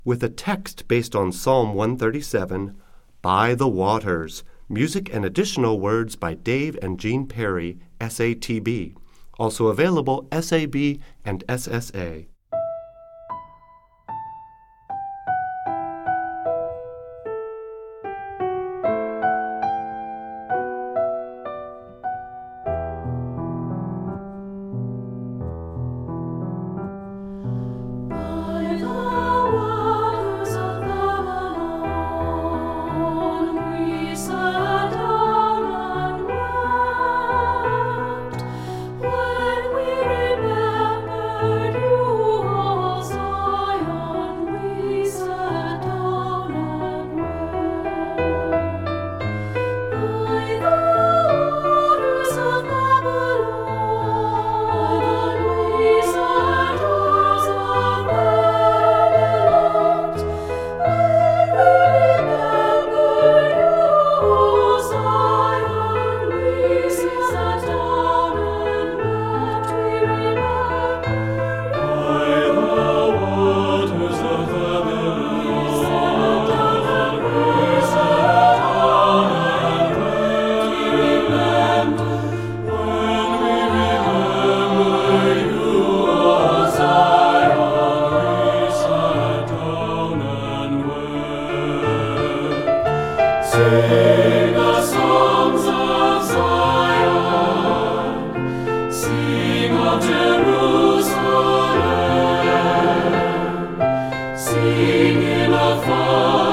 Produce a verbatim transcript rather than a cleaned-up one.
with a text based on Psalm one thirty-seven, By the Waters, music and additional words by Dave and Jean Perry, S A T B, also available S A B and S S A. Sing the songs of Zion, sing of Jerusalem, sing in a fire.